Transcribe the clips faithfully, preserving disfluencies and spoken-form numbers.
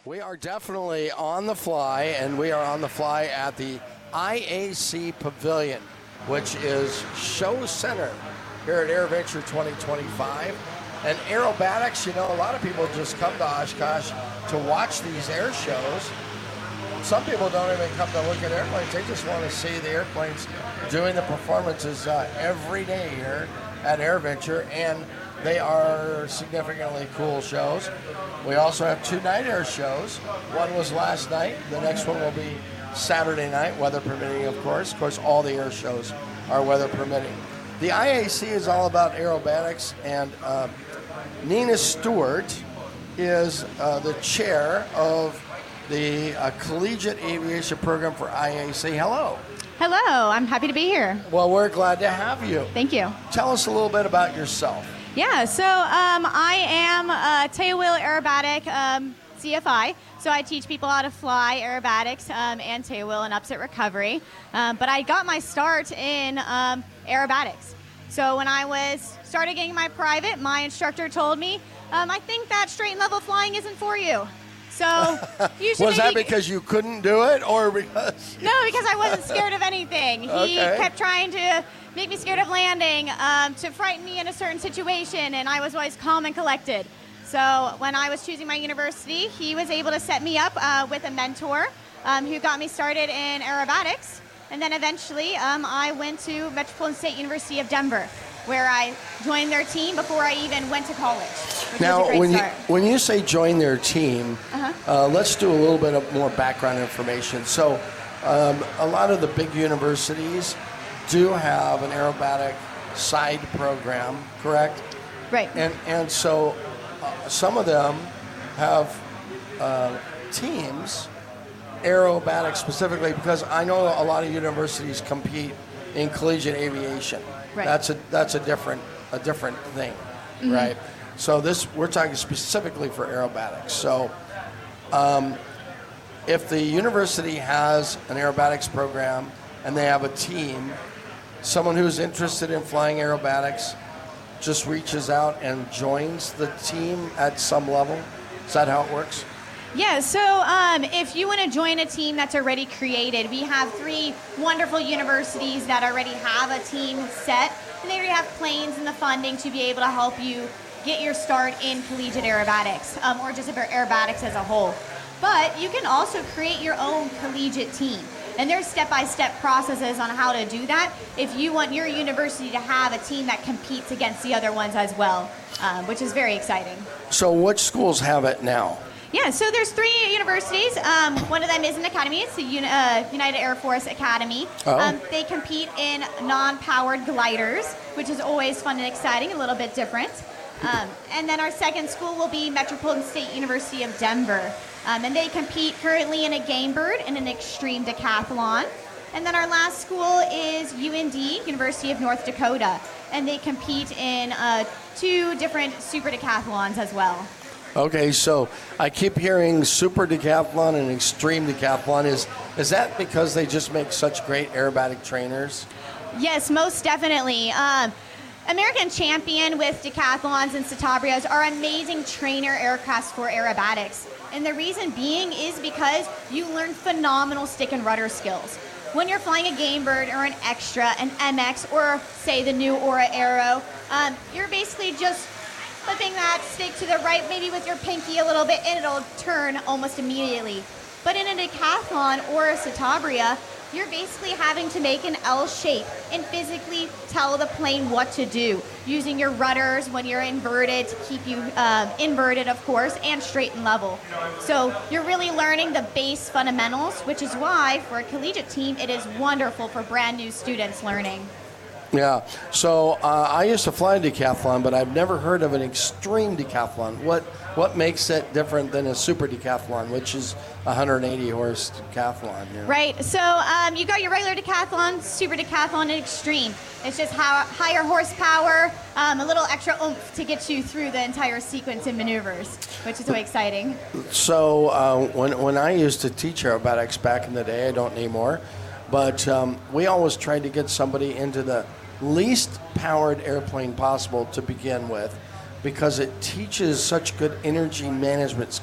We are definitely on the fly, and we are on the fly at the I A C Pavilion, which is Show Center here at AirVenture twenty twenty-five. And aerobatics, you know, a lot of people just come to Oshkosh to watch these air shows. Some people don't even come to look at airplanes. They just want to see the airplanes doing the performances uh, every day here at AirVenture, and they are significantly cool shows. We also have two night air shows. One was last night. The next one will be Saturday night, weather permitting, of course. Of course, all the air shows are weather permitting. The I A C is all about aerobatics, and uh, Nina Stewart is uh, the chair of the uh, Collegiate Aviation Program for I A C. Hello. Hello, I'm happy to be here. Well, we're glad to have you. Thank you. Tell us a little bit about yourself. Yeah, so um, I am a tailwheel aerobatic um, C F I. So I teach people how to fly aerobatics um, and tailwheel and upset recovery. Um, but I got my start in um, aerobatics. So when I was started getting my private, my instructor told me, um, I think that straight and level flying isn't for you. So you should Was that maybe... because you couldn't do it, or because... No, because I wasn't scared of anything. He Okay. kept trying to make me scared of landing, um, to frighten me in a certain situation, and I was always calm and collected. So when I was choosing my university, he was able to set me up uh, with a mentor um, who got me started in aerobatics. And then eventually um, I went to Metropolitan State University of Denver, where I joined their team before I even went to college, which Now, was a great when you, start. when you say join their team, Uh-huh. uh, let's do a little bit of more background information. So um, a lot of the big universities do have an aerobatic side program, correct? Right. And, and so uh, some of them have uh, teams, aerobatic specifically, because I know a lot of universities compete in collegiate aviation. Right. That's a that's a different a different thing, Mm-hmm. right? So this we're talking specifically for aerobatics. So um, if the university has an aerobatics program and they have a team, someone who's interested in flying aerobatics just reaches out and joins the team at some level. Is that how it works? Yeah, so um, if you want to join a team that's already created, we have three wonderful universities that already have a team set, and they already have planes and the funding to be able to help you get your start in collegiate aerobatics, um, or just about aerobatics as a whole. But you can also create your own collegiate team. And there's step-by-step processes on how to do that if you want your university to have a team that competes against the other ones as well, um, which is very exciting. So which schools have it now? Yeah, so there's three universities. Um, one of them is an academy. It's the Uni- uh, United Air Force Academy. Oh. Um, they compete in non-powered gliders, which is always fun and exciting, a little bit different. Um, and then our second school will be Metropolitan State University of Denver. Um, and they compete currently in a game bird and an extreme decathlon. And then our last school is U N D, University of North Dakota. And they compete in uh, two different super decathlons as well. Okay, so I keep hearing super decathlon and extreme decathlon. Is is that because they just make such great aerobatic trainers? Yes, most definitely. Um, American Champion with decathlons and Cetabrias are amazing trainer aircrafts for aerobatics. And the reason being is because you learn phenomenal stick and rudder skills. When you're flying a game bird or an extra, an M X, or say the new Aura Aero, um, you're basically just flipping that stick to the right, maybe with your pinky a little bit, and it'll turn almost immediately. But in a decathlon or a Cetabria, you're basically having to make an L shape and physically tell the plane what to do, using your rudders when you're inverted to keep you um, inverted, of course, and straight and level. So you're really learning the base fundamentals, which is why for a collegiate team, it is wonderful for brand new students learning. Yeah. So uh, I used to fly decathlon, but I've never heard of an extreme decathlon. What what makes it different than a super decathlon, which is a one hundred eighty horse decathlon? You know? Right. So um, you got your regular decathlon, super decathlon, and extreme. It's just how, higher horsepower, um, a little extra oomph to get you through the entire sequence and maneuvers, which is so exciting. So uh, when when I used to teach aerobatics back in the day, I don't anymore, but um, we always tried to get somebody into the least powered airplane possible to begin with, because it teaches such good energy management skills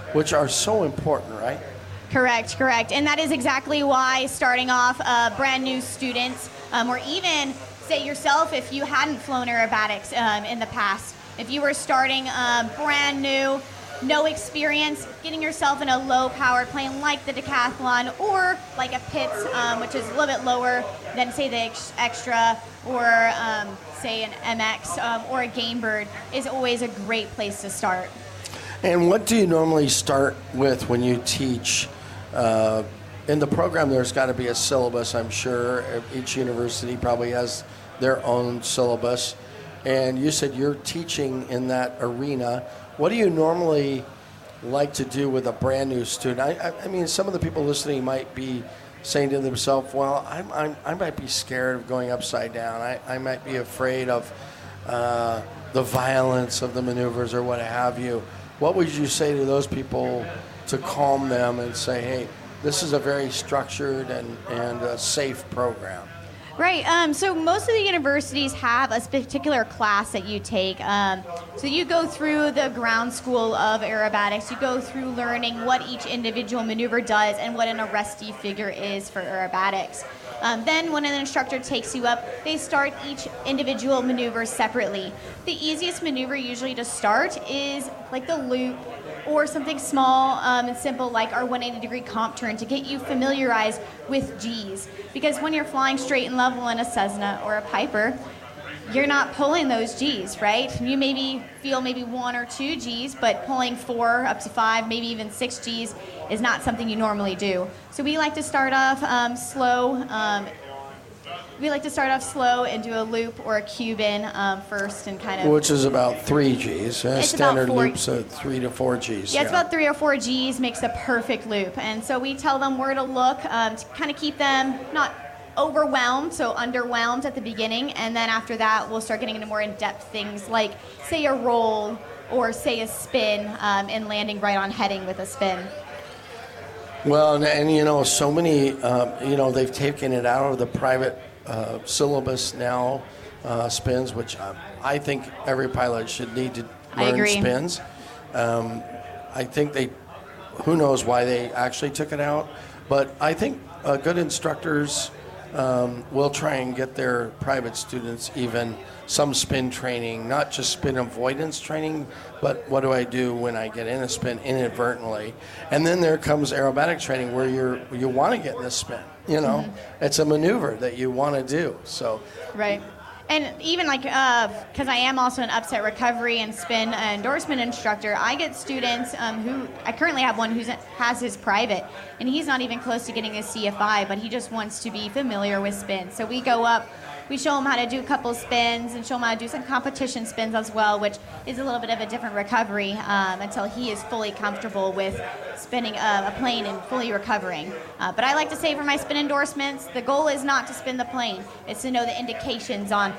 which are so important, right? Correct, correct. And that is exactly why starting off uh, brand new students, um, or even say yourself, if you hadn't flown aerobatics um, in the past, if you were starting um, brand new, no experience, getting yourself in a low-powered plane like the Decathlon or like a Pitts, um, which is a little bit lower than, say, the ex- Extra or, um, say, an M X um, or a Gamebird, is always a great place to start. And what do you normally start with when you teach? Uh, in the program, there's got to be a syllabus, I'm sure. Each university probably has their own syllabus. And you said you're teaching in that arena. What do you normally like to do with a brand new student? I, I, I mean, some of the people listening might be saying to themselves, well, I'm, I'm, I might be scared of going upside down. I, I might be afraid of uh, the violence of the maneuvers or what have you. What would you say to those people to calm them and say, hey, this is a very structured and, and a safe program? Right. Um, so most of the universities have a particular class that you take. Um, so you go through the ground school of aerobatics. You go through learning what each individual maneuver does and what an arrestee figure is for aerobatics. Um, then when an instructor takes you up, they start each individual maneuver separately. The easiest maneuver usually to start is like the loop, or something small um, and simple like our one hundred eighty degree comp turn to get you familiarized with G's. Because when you're flying straight and level in a Cessna or a Piper, you're not pulling those G's, right? You maybe feel maybe one or two G's, but pulling four up to five, maybe even six G's is not something you normally do. So we like to start off um, slow. Um, We like to start off slow and do a loop or a Cuban um, first and kind of... Which is about three G's. Uh, It's standard about four- loops at three to four G's. Yeah, it's about three or four G's makes a perfect loop. And so we tell them where to look um, to kind of keep them not overwhelmed, so underwhelmed at the beginning. And then after that, we'll start getting into more in-depth things like, say, a roll or, say, a spin um, and landing right on heading with a spin. Well, and, and you know, so many, uh, you know, they've taken it out of the private uh, syllabus now, uh, spins, which uh, I think every pilot should need to I learn agree. spins. Um, I think they, who knows why they actually took it out, but I think uh, good instructors um, will try and get their private students even some spin training, not just spin avoidance training, but what do I do when I get in a spin inadvertently? And then there comes aerobatic training where you're you want to get in a spin. You know, mm-hmm. It's a maneuver that you want to do. So right. And even like, because uh, I am also an upset recovery and spin endorsement instructor, I get students um, who, I currently have one who has his private, and he's not even close to getting his C F I, but he just wants to be familiar with spins. So we go up, we show him how to do a couple spins and show him how to do some competition spins as well, which is a little bit of a different recovery um, until he is fully comfortable with spinning a, a plane and fully recovering. Uh, but I like to say for my spin endorsements, the goal is not to spin the plane. It's to know the indications on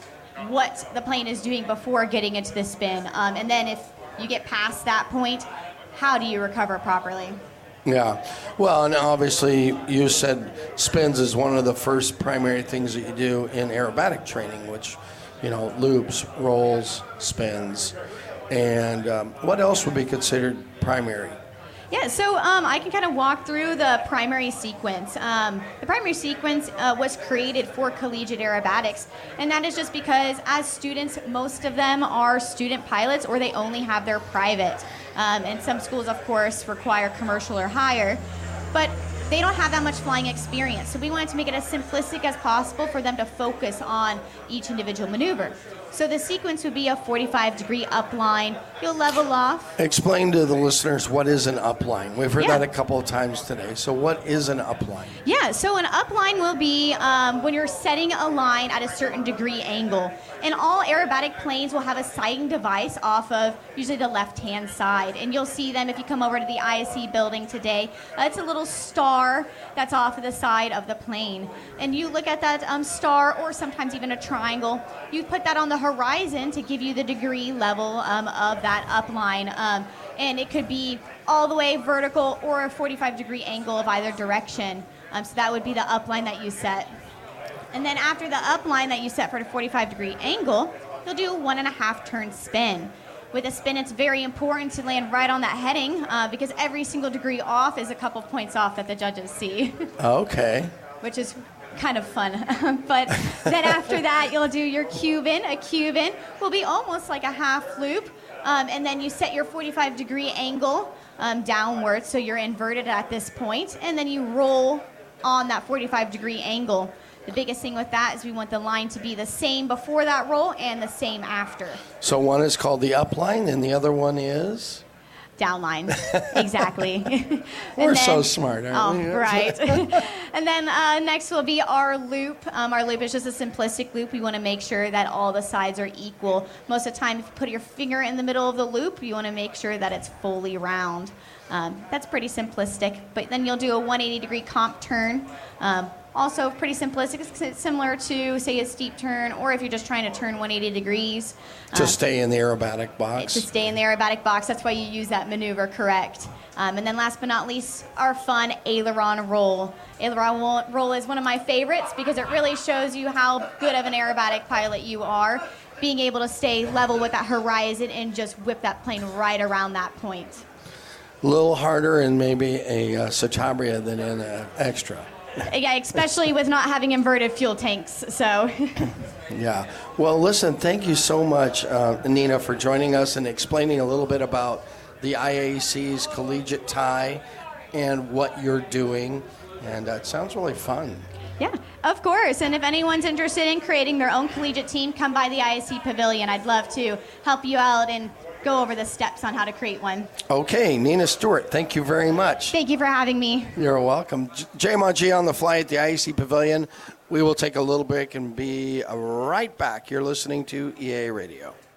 what the plane is doing before getting into the spin. Um, and then if you get past that point, how do you recover properly? Yeah. Well, and obviously you said spins is one of the first primary things that you do in aerobatic training, which, you know, loops, rolls, spins. And um, what else would be considered primary? Yeah, so um, I can kind of walk through the primary sequence. Um, the primary sequence uh, was created for collegiate aerobatics, and that is just because as students, most of them are student pilots or they only have their private. Um, and some schools, of course, require commercial or higher, but they don't have that much flying experience. So we wanted to make it as simplistic as possible for them to focus on each individual maneuver. So the sequence would be a forty-five degree upline. You'll level off. Explain to the listeners what is an upline. We've heard Yeah. that a couple of times today. So what is an upline? Yeah, so an upline will be um, when you're setting a line at a certain degree angle. And all aerobatic planes will have a sighting device off of usually the left-hand side. And you'll see them if you come over to the I S C building today. Uh, it's a little star that's off of the side of the plane. And you look at that um, star, or sometimes even a triangle. You put that on the horizon to give you the degree level um, of that upline. Um, and it could be all the way vertical or a forty-five degree angle of either direction. Um, so that would be the upline that you set. And then after the upline that you set for the forty-five degree angle, you'll do a one and a half turn spin. with a spin, it's very important to land right on that heading uh, because every single degree off is a couple points off that the judges see. Okay. Which is kind of fun. But then after that, you'll do your Cuban. A Cuban will be almost like a half loop. Um, and then you set your forty-five degree angle um, downward, so you're inverted at this point, and then you roll on that forty-five degree angle. The biggest thing with that is we want the line to be the same before that roll and the same after. So one is called the up line, and the other one is? Down line. Exactly. We're then, so smart, aren't oh, we? Right. And then uh, next will be our loop. Um, our loop is just a simplistic loop. We want to make sure that all the sides are equal. Most of the time, if you put your finger in the middle of the loop, you want to make sure that it's fully round. Um, that's pretty simplistic. But then you'll do a one hundred eighty degree comp turn. Um, Also pretty simplistic. It's similar to, say, a steep turn, or if you're just trying to turn one hundred eighty degrees. To uh, stay in the aerobatic box. To stay in the aerobatic box. That's why you use that maneuver, correct. Um, and then last but not least, our fun aileron roll. Aileron roll is one of my favorites because it really shows you how good of an aerobatic pilot you are, being able to stay level with that horizon and just whip that plane right around that point. A little harder in maybe a uh, Citabria than in an extra. Yeah, especially with not having inverted fuel tanks. So. Yeah. Well, listen, thank you so much, uh, Nina, for joining us and explaining a little bit about the I A C's collegiate tie and what you're doing. And uh, it sounds really fun. Yeah, of course. And if anyone's interested in creating their own collegiate team, come by the I A C Pavilion. I'd love to help you out and go over the steps on how to create one. Okay, Nina Stewart, thank you very much. Thank you for having me. You're welcome. Jay Mongie on the fly at the I A C Pavilion. We will take a little break and be right back. You're listening to E A Radio.